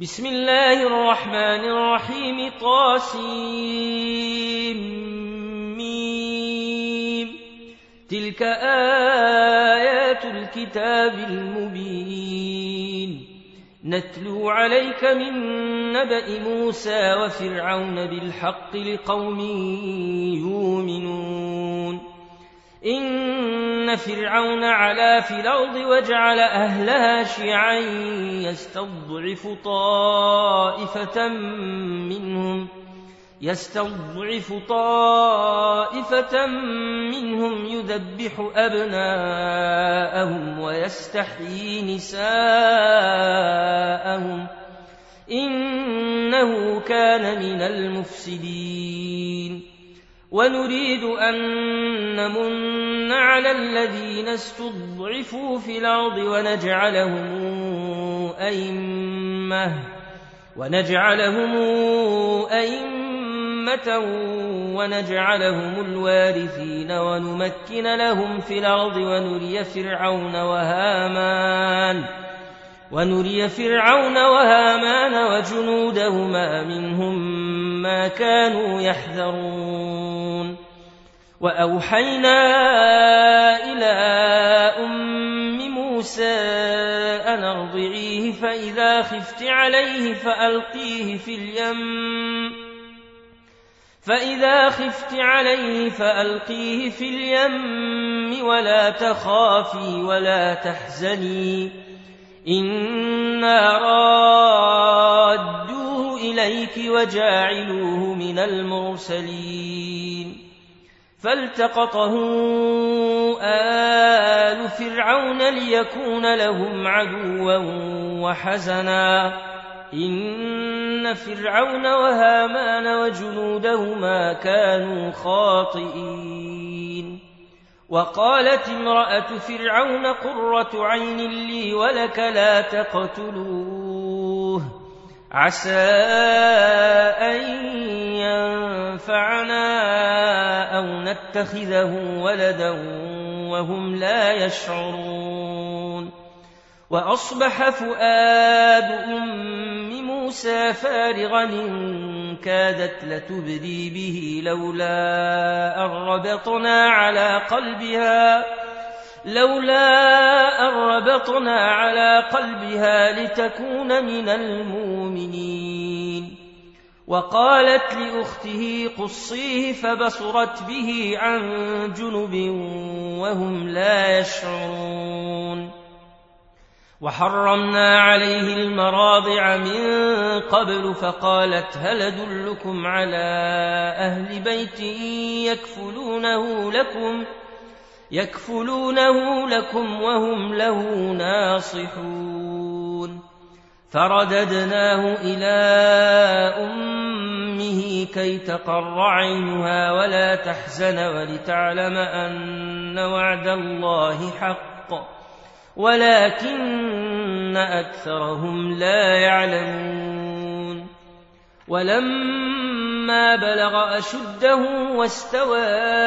بسم الله الرحمن الرحيم طاسيم تلك آيات الكتاب المبين نتلو عليك من نبأ موسى وفرعون بالحق لقوم يؤمنون إن فرعون علا في الأرض وجعل أهلها شيعا يستضعف طائفة منهم يذبح أبناءهم ويستحيي نساءهم إنه كان من المفسدين ونريد أن نمن على الذين استضعفوا في الأرض ونجعلهم أئمة ونجعلهم الوارثين ونمكن لهم في الأرض ونري فرعون وهامان وجنودهما منهم ما كانوا يحذرون وأوحينا إلى أم موسى أن ارضعيه فإذا خفت عليه فألقيه في اليم ولا تخافي ولا تحزني إنا رادوه إليك وجاعلوه من المرسلين فالتقطه آل فرعون ليكون لهم عدوا وحزنا إن فرعون وهامان وجنودهما كانوا خاطئين وقالت امرأة فرعون قرة عين لي ولك لا تقتلوه عسى أن ينفعنا أو نتخذه ولدا وهم لا يشعرون وأصبح فؤاد أم موسى فارغا إن كادت لتبدي به لولا أن ربطنا على قلبها لتكون من المؤمنين وقالت لأخته قصيه فبصرت به عن جنب وهم لا يشعرون وحرمنا عليه المراضع من قبل فقالت هل أدلكم على أهل بيت يكفلونه لكم وهم له ناصحون فرددناه إلى أمه كي تقر عينها ولا تحزن ولتعلم أن وعد الله حق ولكن أكثرهم لا يعلمون ولما بلغ أشده واستوى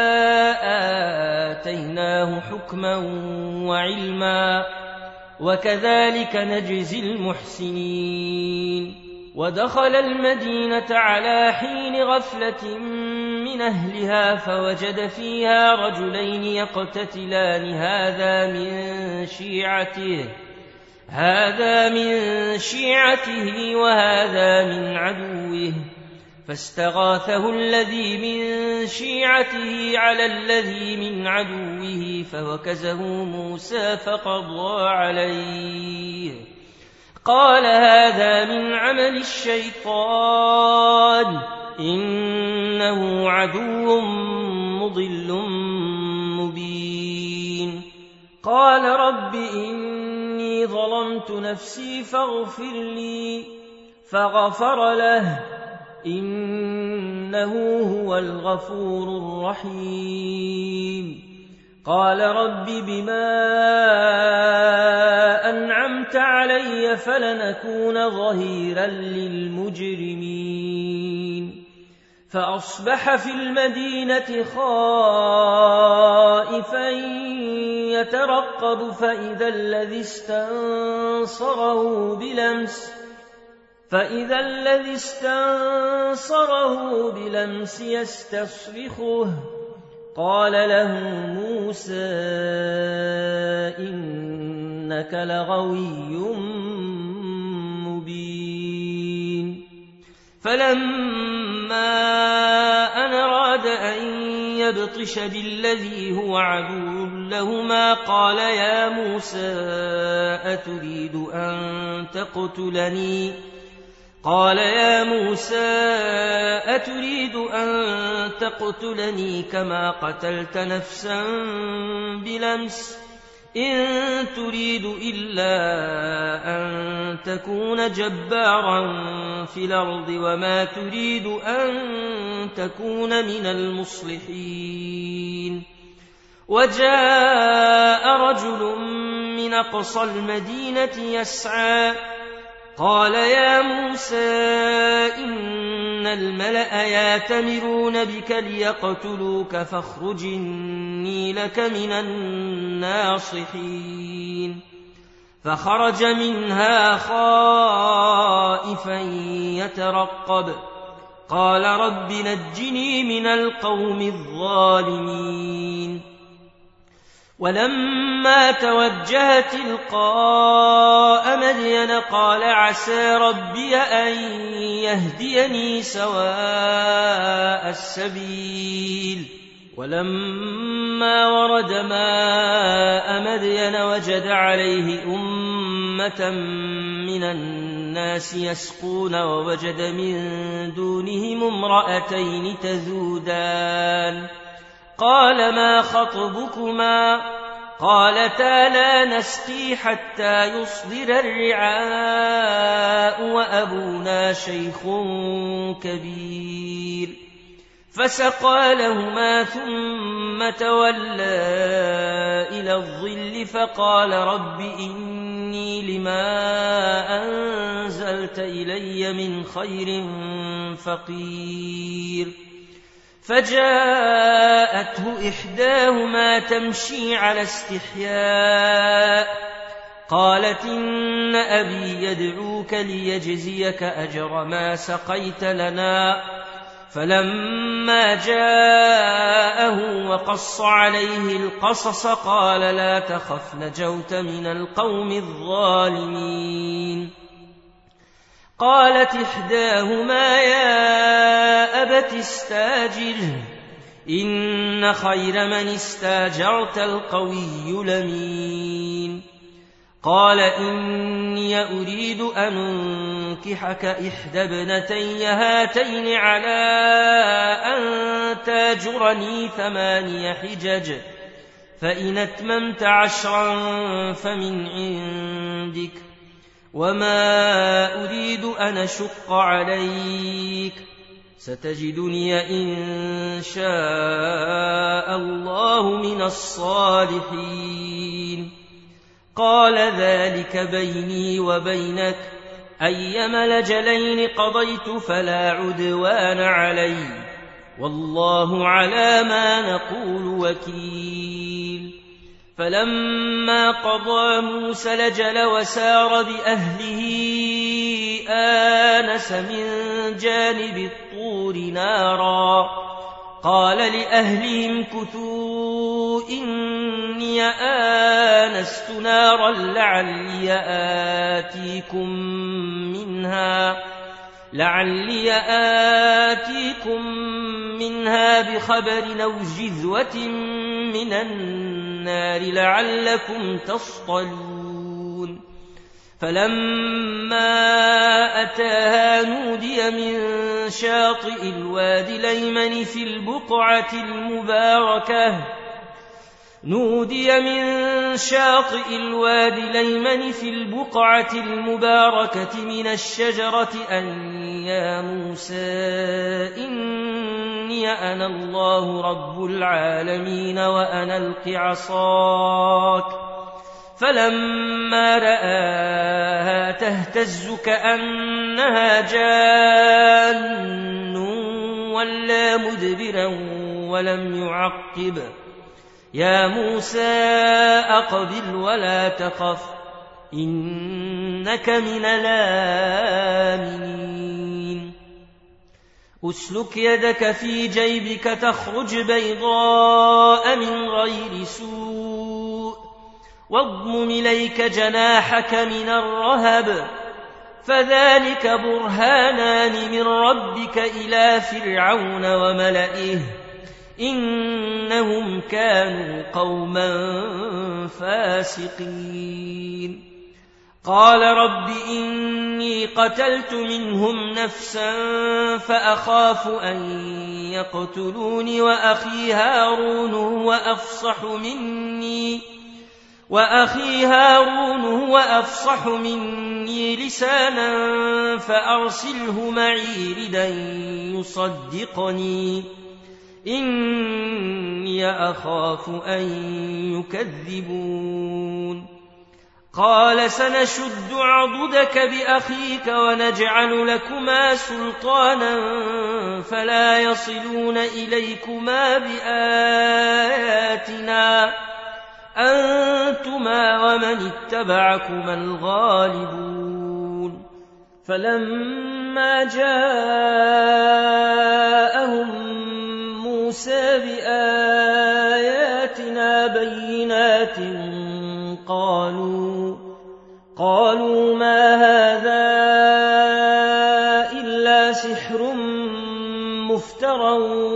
آتيناه حكما وعلما وكذلك نجزي المحسنين ودخل المدينة على حين غفلة من أهلها فوجد فيها رجلين يقتتلان هذا من شيعته وهذا من عدوه فاستغاثه الذي من شيعته على الذي من عدوه فوكزه موسى فقضى عليه قال هذا من عمل الشيطان إنه عدو مضل مبين قال رب إني ظلمت نفسي فاغفر لي فغفر له إنه هو الغفور الرحيم قال رب بما أنعمت علي فلنكون ظهيرا للمجرمين فأصبح في المدينة خائفا يترقب فإذا الذي استنصره فإذا الذي استنصره بلمس يستصرخه قال له موسى إنك لغوي مبين فلما أن أراد أن يبطش بالذي هو عدو لهما قال يا موسى أتريد أن تقتلني كما قتلت نفسا بلمس إن تريد إلا أن تكون جبارا في الأرض وما تريد أن تكون من المصلحين وجاء رجل من أقصى المدينة يسعى قال يا موسى إن الملأ يأتمرون بك ليقتلوك فاخرج إني لك من الناصحين فخرج منها خائفا يترقب قال رب نجني من القوم الظالمين ولما توجه تلقاء مدين قال عسى ربي أن يهديني سواء السبيل ولما ورد ماء مدين وجد عليه أمة من الناس يسقون ووجد من دونهم امرأتين تذودان قال ما خطبكما قالتا لا نسقي حتى يصدر الرعاء وأبونا شيخ كبير فسقى لهما ثم تولى إلى الظل فقال رب إني لما أنزلت إلي من خير فقير فجاءته إحداهما تمشي على استحياء قالت إن أبي يدعوك ليجزيك أجر ما سقيت لنا فلما جاءه وقص عليه القصص قال لا تخف نجوت من القوم الظالمين قالت إحداهما يا أبت استاجره إن خير من استاجرت القوي الأمين قال إني أريد أن أنكحك إحدى ابنتي هاتين على أن تاجرني 8 حجج فإن أتممت 10 فمن عندك وما أريد أن أشق عليك ستجدني إن شاء الله من الصالحين قال ذلك بيني وبينك أيما الأجلين قضيت فلا عدوان علي والله على ما نقول وكيل فلما قضى موسى الأجل وسار بأهله آنس من جانب الطور نارا قال لأهلهم كثوا إني آنست نارا لعلي آتيكم منها بخبر أو جذوة من النار لعلكم تصطلون فلما أتاها نودي من شاطئ الوادي الأيمن في البقعة المباركة من الشجرة أن يا موسى إني أنا الله رب العالمين وأن ألق عصاك فلما رآها تهتز كأنها جان ولا مدبرا ولم يعقب يا موسى أقبل ولا تخف إنك من الآمنين أسلك يدك في جيبك تخرج بيضاء من غير سوء واضمم إليك جناحك من الرهب فذلك برهانان من ربك إلى فرعون وملئه إنهم كانوا قوما فاسقين قال رب إني قتلت منهم نفسا فأخاف أن يقتلون وأخي هارون هو أفصح مني لسانا فأرسله معي ردا يصدقني إني أخاف أن يكذبون قال سنشد عضدك بأخيك ونجعل لكما سلطانا فلا يصلون إليكما بآياتنا أنتما ومن اتبعكما الغالبون فلما جاءهم موسى بآياتنا بينات قالوا ما هذا إلا سحر مفترى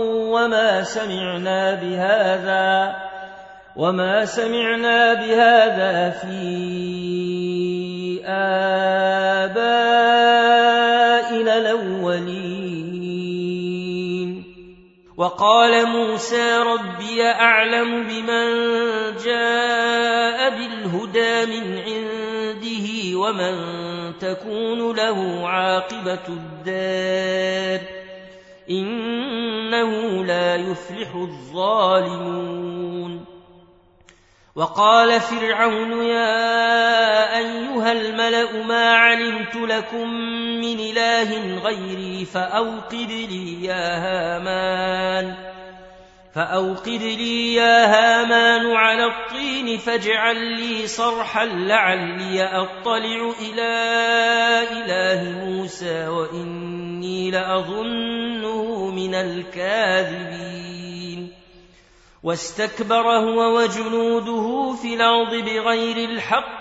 وما سمعنا بهذا في آبائنا الأولين وقال موسى ربي أعلم بمن جاء بالهدى من عنده ومن تكون له عاقبة الدار إنه لا يفلح الظالمون وقال فرعون يا أيها الملأ ما علمت لكم من إله غيري فأوقد لي يا هامان على الطين فاجعل لي صرحا لعلي أطلع إلى إله موسى وإني لأظنه من الكاذبين واستكبر هو وجنوده في الأرض بغير الحق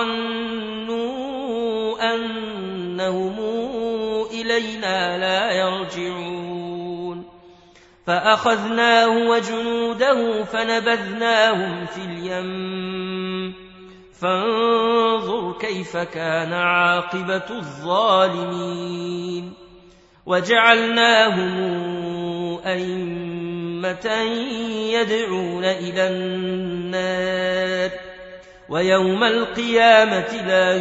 وظنوا أنهم إلينا لا يرجعون فأخذناه وجنوده فنبذناهم في اليم فانظر كيف كان عاقبة الظالمين وجعلناهم أئمة يدعون إلى النار ويوم القيامة لا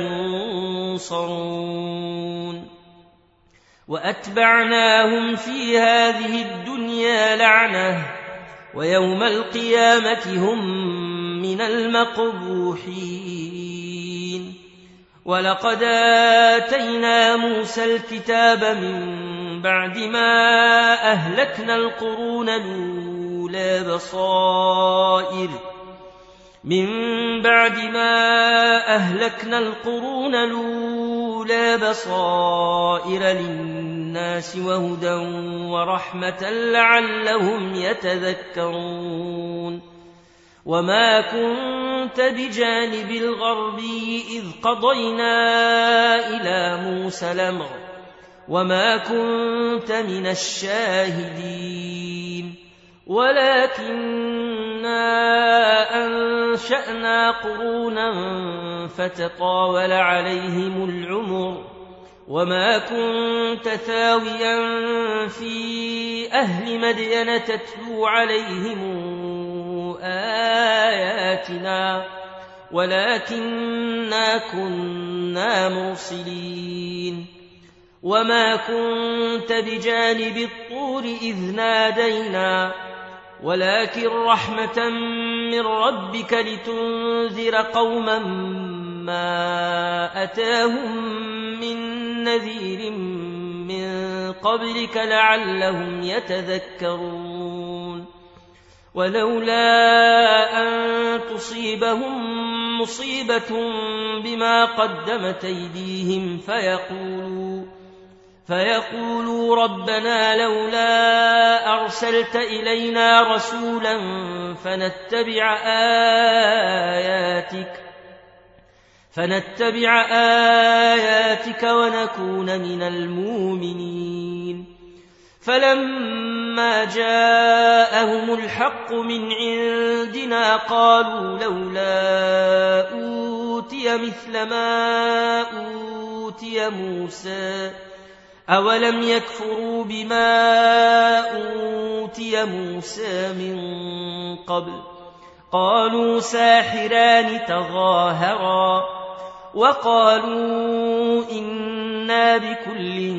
ينصرون وأتبعناهم في هذه الدنيا لعنة ويوم القيامة هم من المقبوحين ولقد آتينا موسى الكتاب من بعد ما أهلكنا القرون الأولى بصائر للناس وهدى ورحمة لعلهم يتذكرون وما كنت بجانب الغربي إذ قضينا إلى موسى الأمر وما كنت من الشاهدين ولكننا أنشأنا قرونا فتطاول عليهم العمر وما كنت ثاويا في أهل مدين تتلو عليهم آياتنا ولكننا كنا مرسلين وما كنت بجانب الطور إذ نادينا ولكن رحمة من ربك لتنذر قوما ما أتاهم من نذير من قبلك لعلهم يتذكرون ولولا أن تصيبهم مصيبة بما قدمت أيديهم فيقولوا ربنا لولا أرسلت إلينا رسولا فنتبع آياتك ونكون من المؤمنين. فلما جاءهم الحق من عندنا قالوا لولا أوتي مثل ما أوتي موسى أولم يكفروا بما أوتي موسى من قبل قالوا ساحران تظاهرا وقالوا إنا بكل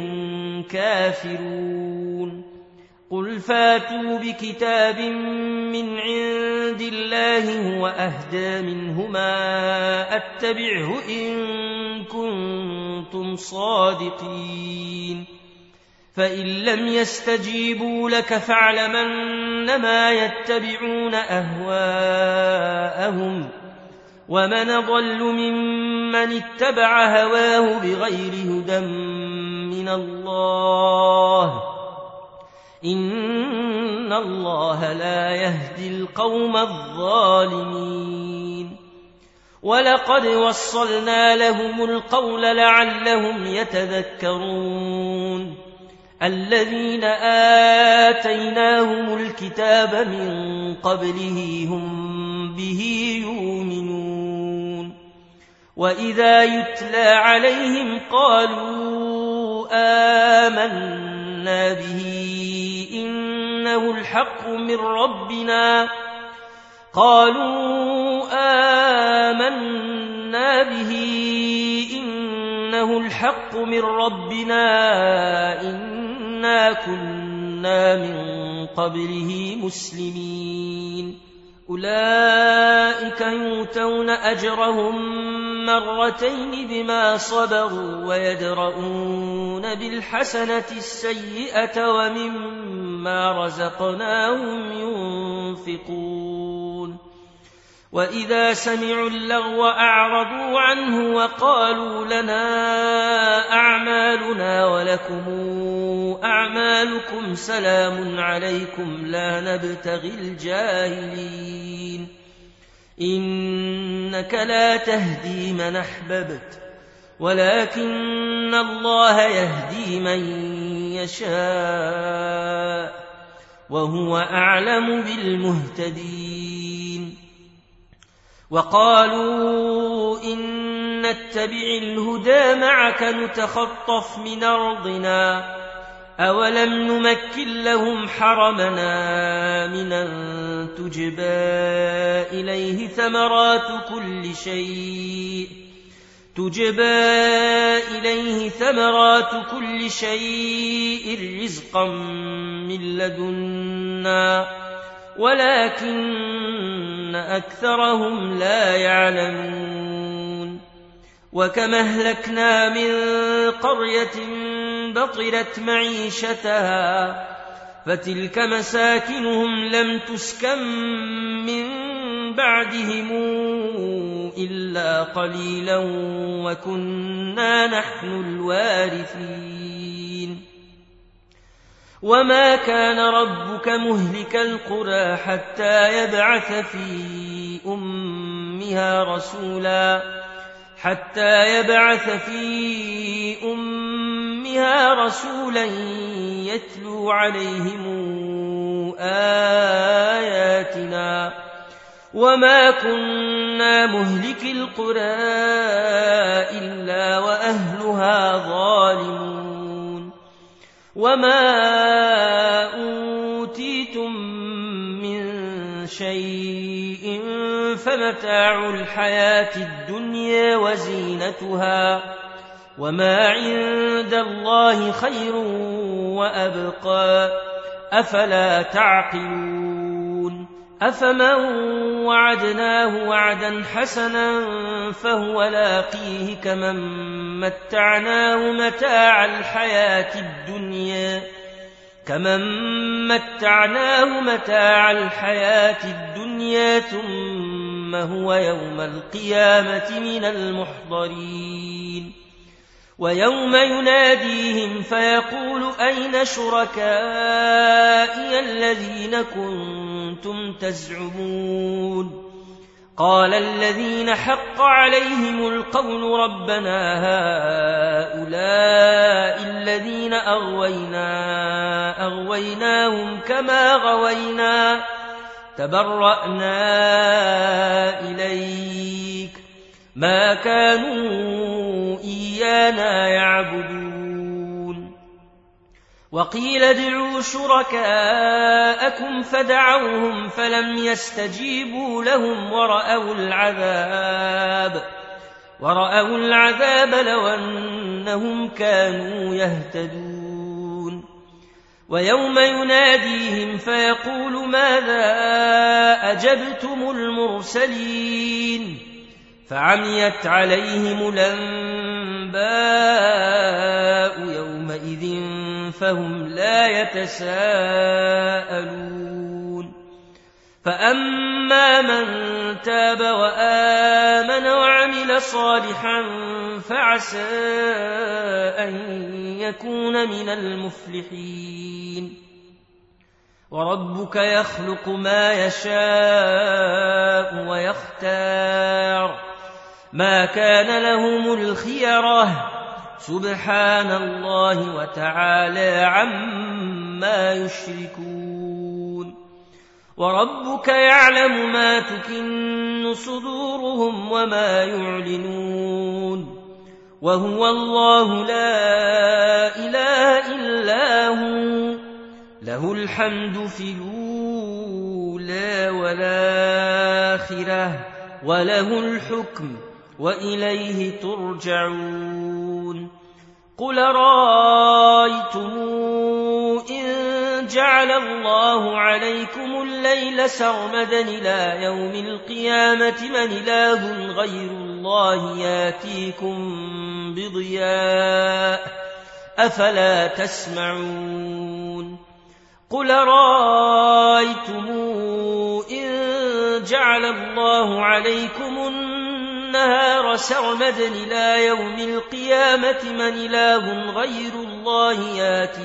كافرون. قل فاتوا بكتاب من عند الله هو أهدى منهما أتبعه إن كنتم صادقين. فإن لم يستجيبوا لك فاعلم أنما يتبعون أهواءهم ومن أضل ممن اتبع هواه بغير هدى من الله إن الله لا يهدي القوم الظالمين. ولقد وصلنا لهم القول لعلهم يتذكرون. الذين آتيناهم الكتاب من قبله هم به يؤمنون. وإذا يتلى عليهم قالوا آمنا به إنه الحق من ربنا إنا كنا من قبله مسلمين. أولئك يؤتون أجرهم مرتين بما صبروا ويدرؤون بالحسنة السيئة ومما رزقناهم ينفقون. وإذا سمعوا اللغو أعرضوا عنه وقالوا لنا أعمالنا ولكم أعمالكم سلام عليكم لا نبتغي الجاهلين. إنك لا تهدي من أحببت ولكن الله يهدي من يشاء وهو أعلم بالمهتدين. وقالوا إن نتبع الهدى معك نتخطف من أرضنا أولم نمكن لهم حرمنا آمنا تجبى إليه ثمرات كل شيء رزقا من لدنا ولكن أكثرهم لا يعلمون. وكم أهلكنا من قرية بطرت معيشتها فتلك مساكنهم لم تسكن من بعدهم إلا قليلا وكنا نحن الوارثين. وما كان ربك مهلك القرى حتى يبعث في أمها رسولا يتلو عليهم آياتنا وما كنا مهلك القرى إلا وأهلها ظالمون. وما أوتيتم من شيء فمتاع الحياة الدنيا وزينتها وما عند الله خير وأبقى أفلا تعقلون. أفمن وعدناه وعدا حسنا فهو لاقيه كمن متعناه متاع الحياة الدنيا ثم هو يوم القيامة من المحضرين. ويوم يناديهم فيقول أين شركائي الذين كنتم تزعمون قال الذين حق عليهم القول ربنا هؤلاء الذين أغويناهم كما غوينا تبرأنا إليك ما كانوا إيانا يعبدون وقيل ادعوا شركاءكم فدعوهم فلم يستجيبوا لهم ورأوا العذاب لو أنهم كانوا يهتدون ويوم يناديهم فيقول ماذا أجبتم المرسلين فعميت عليهم الأنباء يومئذ فهم لا يتساءلون فأما من تاب وآمن وعمل صالحا فعسى أن يكون من المفلحين وربك يخلق ما يشاء ويختار ما كان لهم الخيرة سبحان الله وتعالى عما يشركون وربك يعلم ما تكن صدورهم وما يعلنون وهو الله لا إله إلا هو له الحمد في الأولى والآخرة وله الحكم وإليه ترجعون قل رأيتم إن جعل الله عليكم الليل سرمدا إلى يوم القيامة من إله غير الله ياتيكم بضياء أفلا تسمعون قل رأيتم إن جعل الله عليكم النهار سرمدا إلى يوم القيامة من إله غير الله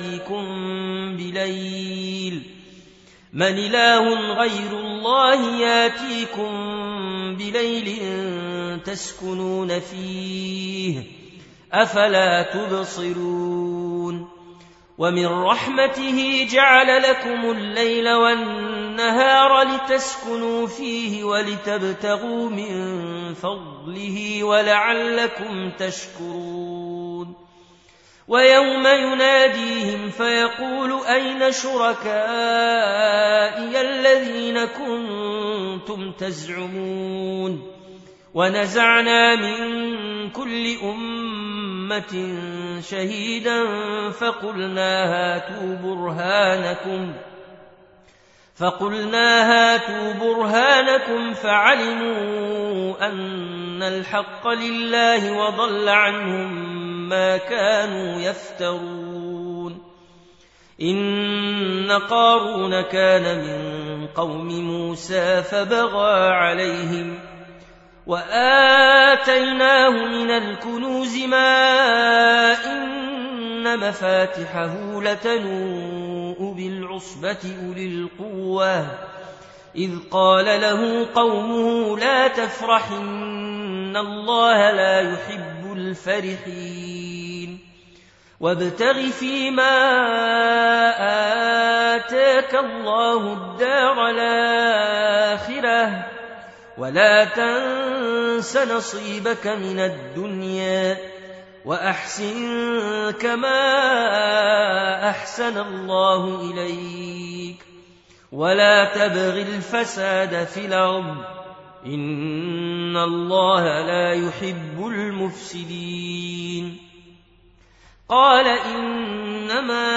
ياتيكم بليل تسكنون فيه أفلا تبصرون ومن رحمته جعل لكم الليل والنهار لتسكنوا فيه ولتبتغوا من فضله ولعلكم تشكرون ويوم يناديهم فيقول أين شركائي الذين كنتم تزعمون ونزعنا من كل أمة شهيدا فقلنا هاتوا برهانكم فعلموا أن الحق لله وضل عنهم ما كانوا يفترون إن قارون كان من قوم موسى فبغى عليهم وآتيناه من الكنوز ما إن مفاتحه لتنوء بالعصبة أولي القوة إذ قال له قومه لا تفرح إن الله لا يحب الفرحين وابتغ فيما آتاك الله الدار الآخرة ولا تنس نصيبك من الدنيا وأحسن كما أحسن الله إليك ولا تبغ الفساد في الأرض إن الله لا يحب المفسدين قال إنما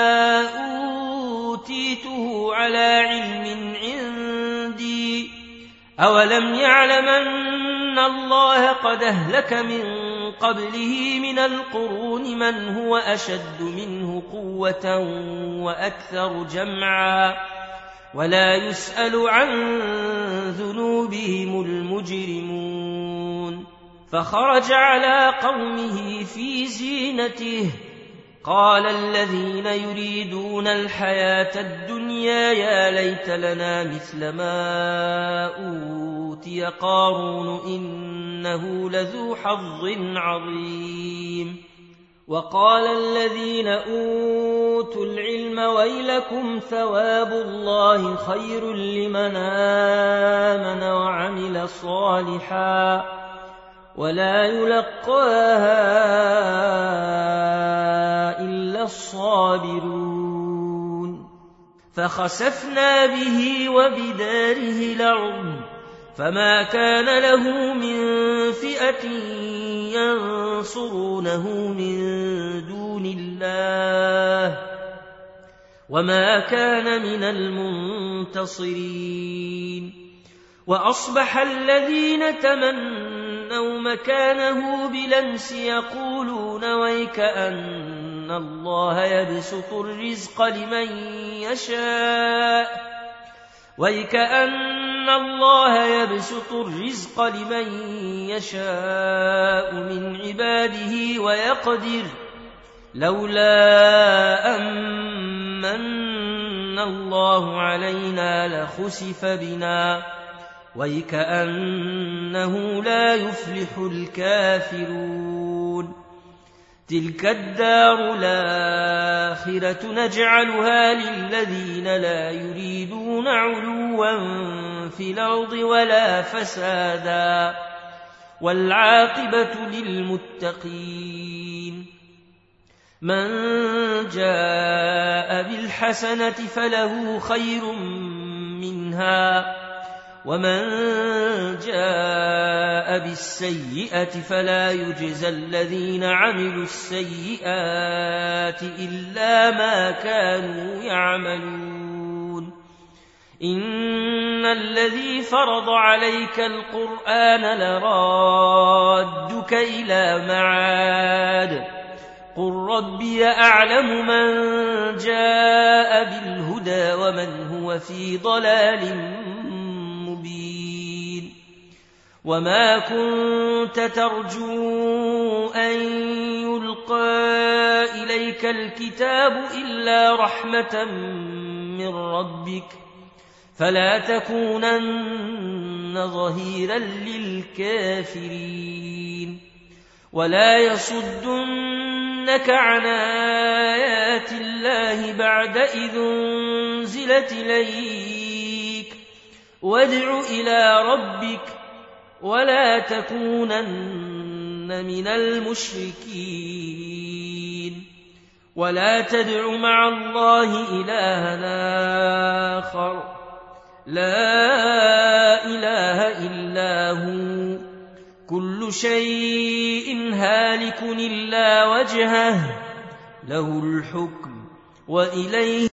أوتيته على علم عندي أولم يعلم أن الله قد أهلك من قبله من القرون من هو أشد منه قوة وأكثر جمعا ولا يسأل عن ذنوبهم المجرمون فخرج على قومه في زينته. قال الذين يريدون الحياة الدنيا يا ليت لنا مثل ما أوتي قارون إنه لذو حظ عظيم. وقال الذين أوتوا العلم ويلكم ثواب الله خير لمن آمن وعمل صالحا ولا يلقاها إلا الصابرون. فخسفنا به وبداره الأرض فما كان له من فئة ينصرونه من دون الله وما كان من المنتصرين. وأصبح الذين تمنوا مكانه بالأمس يقولون ويكأن الله يبسط الرزق لمن يشاء من عباده ويقدر لولا أمن الله علينا لخسف بنا ويكأنه لا يفلح الكافرون. تلك الدار الآخرة نجعلها للذين لا يريدون علوا في الأرض ولا فسادا والعاقبة للمتقين. من جاء بالحسنة فله خير منها ومن جاء بالسيئة فلا يجزى الذين عملوا السيئات إلا ما كانوا يعملون. إن الذي فرض عليك القرآن لرادك إلى معاد قل ربي أعلم من جاء بالهدى ومن هو في ضلال مبين. وما كنت ترجو أن يلقى إليك الكتاب إلا رحمة من ربك فلا تكونن ظهيرا للكافرين. ولا يصدنك عن آيات الله بعد إذ أنزلت إليك وادع إلى ربك ولا تكونن من المشركين. ولا تدع مع الله إلها آخر لا إله إلا هو كل شيء هالك إلا وجهه له الحكم وإليه